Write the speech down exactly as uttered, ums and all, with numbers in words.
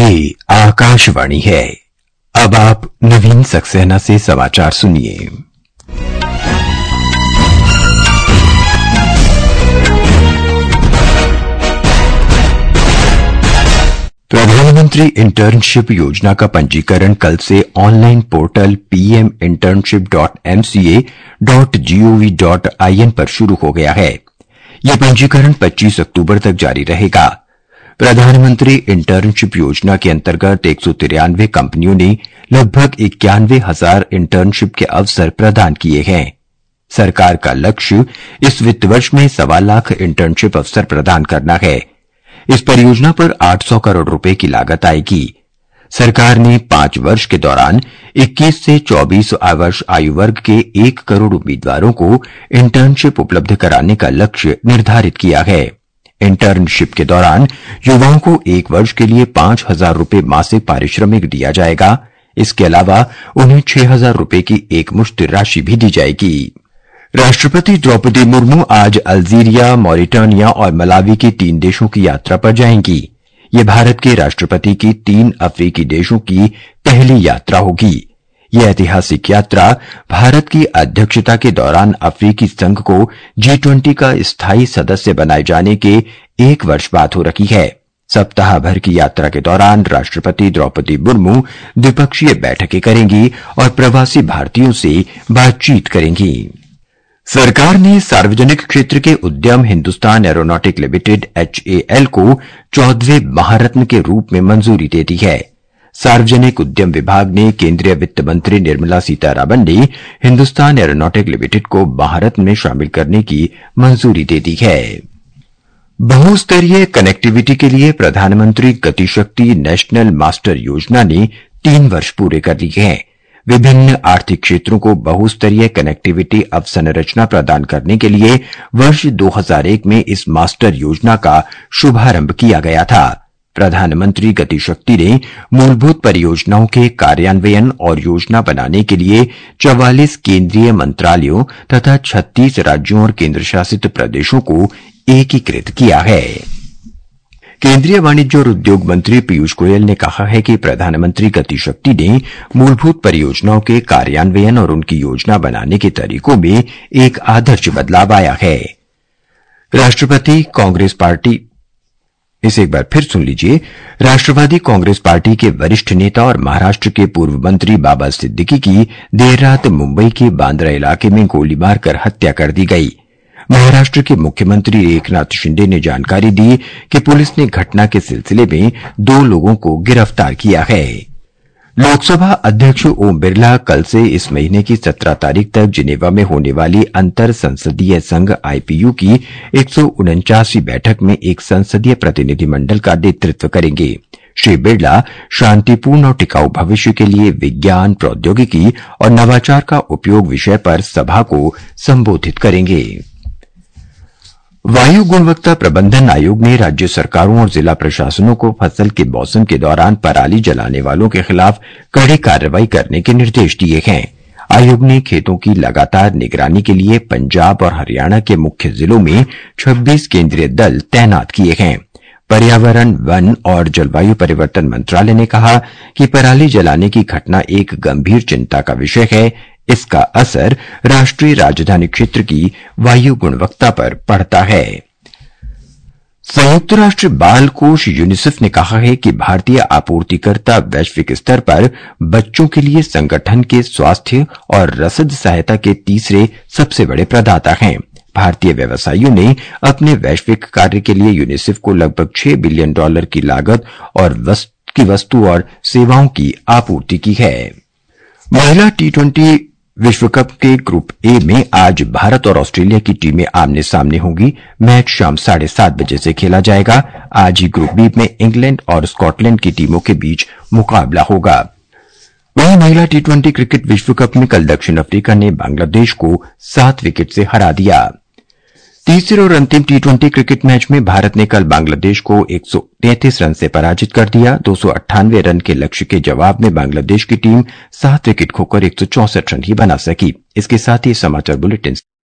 ये आकाशवाणी है। अब आप नवीन सक्सेना से समाचार सुनिए। प्रधानमंत्री इंटर्नशिप योजना का पंजीकरण कल से online portal P M internship dot M C A dot G O V dot I N पर शुरू हो गया है। यह पंजीकरण पच्चीस अक्टूबर तक जारी रहेगा। प्रधानमंत्री इंटर्नशिप योजना के अंतर्गत एक सौ तिरानवे कंपनियों ने लगभग इक्यानवे हजार इंटर्नशिप के अवसर प्रदान किए हैं। सरकार का लक्ष्य इस वित्त वर्ष में सवा लाख इंटर्नशिप अवसर प्रदान करना है। इस परियोजना पर आठ सौ करोड़ रुपए की लागत आएगी। सरकार ने पांच वर्ष के दौरान इक्कीस से चौबीस वर्ष आयु वर्ग के एक करोड़ उम्मीदवारों को इंटर्नशिप उपलब्ध कराने का लक्ष्य निर्धारित किया है। इंटर्नशिप के दौरान युवाओं को एक वर्ष के लिए पांच हजार रुपए मासिक पारिश्रमिक दिया जाएगा। इसके अलावा उन्हें छह हजार रुपए की एकमुश्त राशि भी दी जाएगी। राष्ट्रपति द्रौपदी मुर्मू आज अल्जीरिया, मॉरिटानिया और मलावी के तीन देशों की यात्रा पर जाएंगी। ये भारत के राष्ट्रपति की तीन अफ्रीकी देशों की पहली यात्रा होगी। यह ऐतिहासिक यात्रा भारत की अध्यक्षता के दौरान अफ्रीकी संघ को जी ट्वेंटी का स्थायी सदस्य बनाए जाने के एक वर्ष बाद हो रही है। सप्ताह भर की यात्रा के दौरान राष्ट्रपति द्रौपदी मुर्मू द्विपक्षीय बैठकें करेंगी और प्रवासी भारतीयों से बातचीत करेंगी। सरकार ने सार्वजनिक क्षेत्र के उद्यम Hindustan aeronautic limited H A L को चौदहवें महारत्न के रूप में मंजूरी दे दी है। सार्वजनिक उद्यम विभाग ने केंद्रीय वित्त मंत्री निर्मला सीतारामन ने हिंदुस्तान एरोनॉटिक लिमिटेड को महारत्न में शामिल करने की मंजूरी दे दी है। बहुस्तरीय कनेक्टिविटी के लिए प्रधानमंत्री गतिशक्ति नेशनल मास्टर योजना ने तीन वर्ष पूरे कर लिए हैं। विभिन्न आर्थिक क्षेत्रों को बहुस्तरीय कनेक्टिविटी अवसंरचना प्रदान करने के लिए वर्ष दो हज़ार एक में इस मास्टर योजना का शुभारंभ किया गया था। प्रधानमंत्री गतिशक्ति ने मूलभूत परियोजनाओं के कार्यान्वयन और योजना बनाने के लिए चौवालीस केंद्रीय मंत्रालयों तथा छत्तीस राज्यों और केंद्रशासित प्रदेशों को एकीकृत किया है। केंद्रीय वाणिज्य और उद्योग मंत्री पीयूष गोयल ने कहा है कि प्रधानमंत्री गतिशक्ति ने मूलभूत परियोजनाओं के कार्यान्वयन और उनकी योजना बनाने के तरीकों में एक आदर्श बदलाव आया है। राष्ट्रपति कांग्रेस पार्टी इसे एक बार फिर सुन लीजिए। राष्ट्रवादी कांग्रेस पार्टी के वरिष्ठ नेता और महाराष्ट्र के पूर्व मंत्री बाबा सिद्दीकी की देर रात मुंबई के बांद्रा इलाके में गोली मारकर हत्या कर दी गई। महाराष्ट्र के मुख्यमंत्री एकनाथ शिंदे ने जानकारी दी कि पुलिस ने घटना के सिलसिले में दो लोगों को गिरफ्तार किया है। लोकसभा अध्यक्ष ओम बिरला कल से इस महीने की सत्रह तारीख तक जिनेवा में होने वाली अंतर संसदीय संघ आई पी यू की एक सौ उनचासवीं बैठक में एक संसदीय प्रतिनिधिमंडल का नेतृत्व करेंगे। श्री बिरला शांतिपूर्ण और टिकाऊ भविष्य के लिए विज्ञान, प्रौद्योगिकी और नवाचार का उपयोग विषय पर सभा को संबोधित करेंगे। वायु गुणवत्ता प्रबंधन आयोग ने राज्य सरकारों और जिला प्रशासनों को फसल के मौसम के दौरान पराली जलाने वालों के खिलाफ कड़ी कार्रवाई करने के निर्देश दिए हैं। आयोग ने खेतों की लगातार निगरानी के लिए पंजाब और हरियाणा के मुख्य जिलों में छब्बीस केंद्रीय दल तैनात किए हैं। पर्यावरण, वन और जलवायु परिवर्तन मंत्रालय ने कहा कि पराली जलाने की घटना एक गंभीर चिंता का विषय है। इसका असर राष्ट्रीय राजधानी क्षेत्र की वायु गुणवत्ता पर पड़ता है। संयुक्त राष्ट्र बाल कोष यूनिसेफ ने कहा है कि भारतीय आपूर्तिकर्ता वैश्विक स्तर पर बच्चों के लिए संगठन के स्वास्थ्य और रसद सहायता के तीसरे सबसे बड़े प्रदाता हैं। भारतीय व्यवसायियों ने अपने वैश्विक कार्य के लिए यूनिसेफ को लगभग छह बिलियन डॉलर की लागत और वस्तु की वस्तु और सेवाओं की आपूर्ति की है। महिला टी ट्वेंटी विश्व कप के ग्रुप ए में आज भारत और ऑस्ट्रेलिया की टीमें आमने सामने होंगी। मैच शाम साढ़े सात बजे से खेला जाएगा। आज ही ग्रुप बी में इंग्लैंड और स्कॉटलैंड की टीमों के बीच मुकाबला होगा। वहीं महिला टी ट्वेंटी क्रिकेट विश्व कप में कल दक्षिण अफ्रीका ने बांग्लादेश को सात विकेट से हरा दिया। तीसरे और अंतिम टी ट्वेंटी क्रिकेट मैच में भारत ने कल बांग्लादेश को एक सौ तैंतीस रन से पराजित कर दिया। दो सौ अट्ठानवे रन के लक्ष्य के जवाब में बांग्लादेश की टीम सात विकेट खोकर एक सौ चौसठ रन ही बना सकी। इसके साथ ही समाचार बुलेटिन